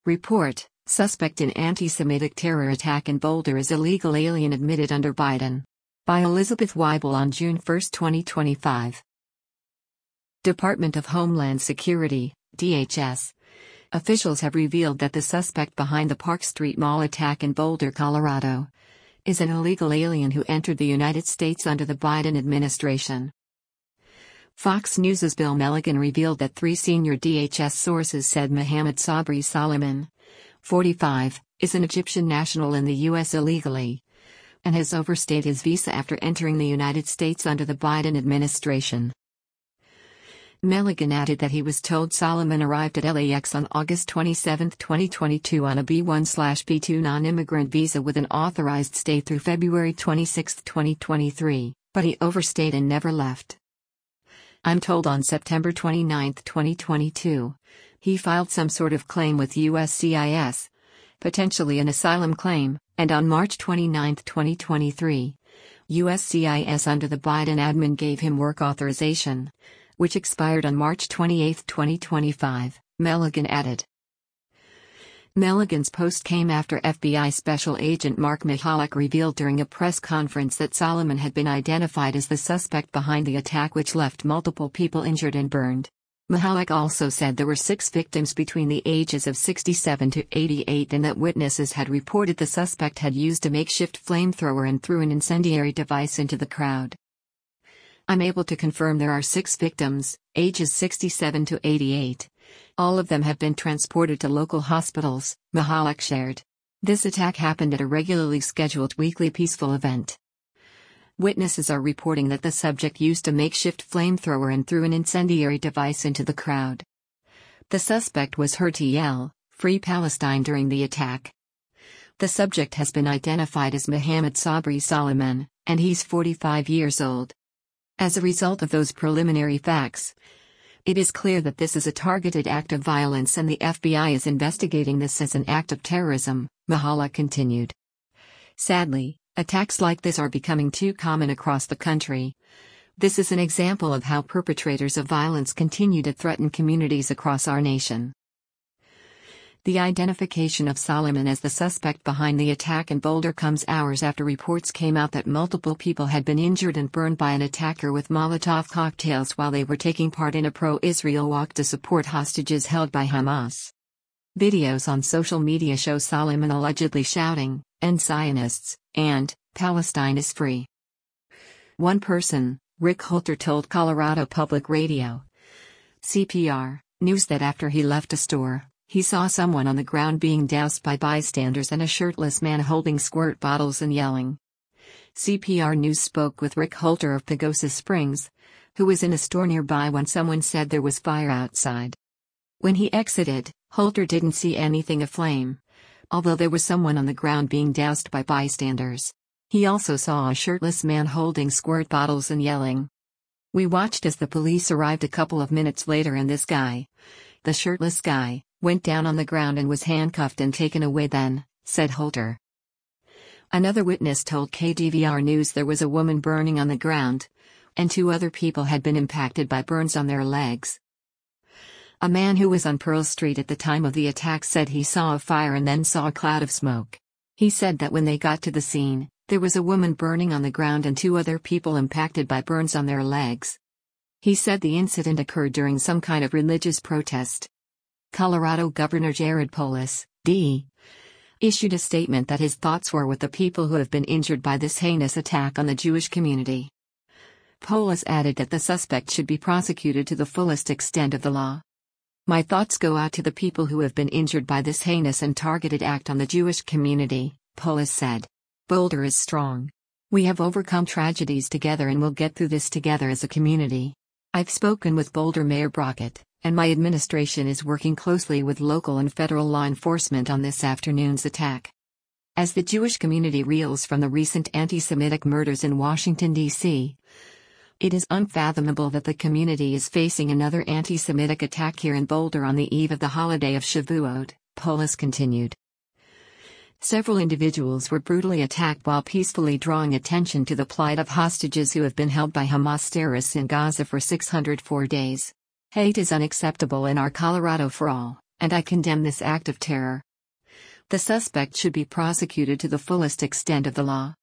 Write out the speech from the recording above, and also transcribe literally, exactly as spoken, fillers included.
Report: Suspect in anti-Semitic terror attack in Boulder is illegal alien admitted under Biden. By Elizabeth Weibel on June first, twenty twenty-five. Department of Homeland Security, D H S. Officials have revealed that the suspect behind the Park Street Mall attack in Boulder, Colorado, is an illegal alien who entered the United States under the Biden administration. Fox News' Bill Melligan revealed that three senior D H S sources said Mohammed Sabri Soliman, forty-five, is an Egyptian national in the U S illegally, and has overstayed his visa after entering the United States under the Biden administration. Melligan added that he was told Soliman arrived at L A X on August twenty-seventh, twenty twenty-two on a B one B two non-immigrant visa with an authorized stay through February twenty-sixth, twenty twenty-three, but he overstayed and never left. I'm told on September twenty-ninth, twenty twenty-two, he filed some sort of claim with U S C I S, potentially an asylum claim, and on March twenty-ninth, twenty twenty-three, U S C I S under the Biden admin gave him work authorization, which expired on March twenty-eighth, twenty twenty-five, Melligan added. Melligan's post came after F B I Special Agent Mark Michalak revealed during a press conference that Soliman had been identified as the suspect behind the attack which left multiple people injured and burned. Michalak also said there were six victims between the ages of sixty-seven to eighty-eight and that witnesses had reported the suspect had used a makeshift flamethrower and threw an incendiary device into the crowd. I'm able to confirm there are six victims, ages sixty-seven to eighty-eight. All of them have been transported to local hospitals, Michalak shared. This attack happened at a regularly scheduled weekly peaceful event. Witnesses are reporting that the subject used a makeshift flamethrower and threw an incendiary device into the crowd. The suspect was heard to yell, "Free Palestine" during the attack. The subject has been identified as Mohammed Sabri Soliman, and he's forty-five years old. As a result of those preliminary facts, it is clear that this is a targeted act of violence and the F B I is investigating this as an act of terrorism, Michalak continued. Sadly, attacks like this are becoming too common across the country. This is an example of how perpetrators of violence continue to threaten communities across our nation. The identification of Soliman as the suspect behind the attack in Boulder comes hours after reports came out that multiple people had been injured and burned by an attacker with Molotov cocktails while they were taking part in a pro-Israel walk to support hostages held by Hamas. Videos on social media show Soliman allegedly shouting, "End Zionists," and "Palestine is free." One person, Rick Holter, told Colorado Public Radio C P R News that after he left a store, he saw someone on the ground being doused by bystanders and a shirtless man holding squirt bottles and yelling. C P R News spoke with Rick Holter of Pagosa Springs, who was in a store nearby when someone said there was fire outside. When he exited, Holter didn't see anything aflame, although there was someone on the ground being doused by bystanders. He also saw a shirtless man holding squirt bottles and yelling. "We watched as the police arrived a couple of minutes later and this guy, the shirtless guy, went down on the ground and was handcuffed and taken away then," said Holter. Another witness told K D V R News there was a woman burning on the ground, and two other people had been impacted by burns on their legs. A man who was on Pearl Street at the time of the attack said he saw a fire and then saw a cloud of smoke. He said that when they got to the scene, there was a woman burning on the ground and two other people impacted by burns on their legs. He said the incident occurred during some kind of religious protest. Colorado Governor Jared Polis, D. issued a statement that his thoughts were with the people who have been injured by this heinous attack on the Jewish community. Polis added that the suspect should be prosecuted to the fullest extent of the law. "My thoughts go out to the people who have been injured by this heinous and targeted act on the Jewish community," Polis said. "Boulder is strong. We have overcome tragedies together and will get through this together as a community. I've spoken with Boulder Mayor Brockett, and my administration is working closely with local and federal law enforcement on this afternoon's attack." As the Jewish community reels from the recent anti-Semitic murders in Washington, D C, it is unfathomable that the community is facing another anti-Semitic attack here in Boulder on the eve of the holiday of Shavuot, Polis continued. Several individuals were brutally attacked while peacefully drawing attention to the plight of hostages who have been held by Hamas terrorists in Gaza for six hundred four days. "Hate is unacceptable in our Colorado for all, and I condemn this act of terror. The suspect should be prosecuted to the fullest extent of the law.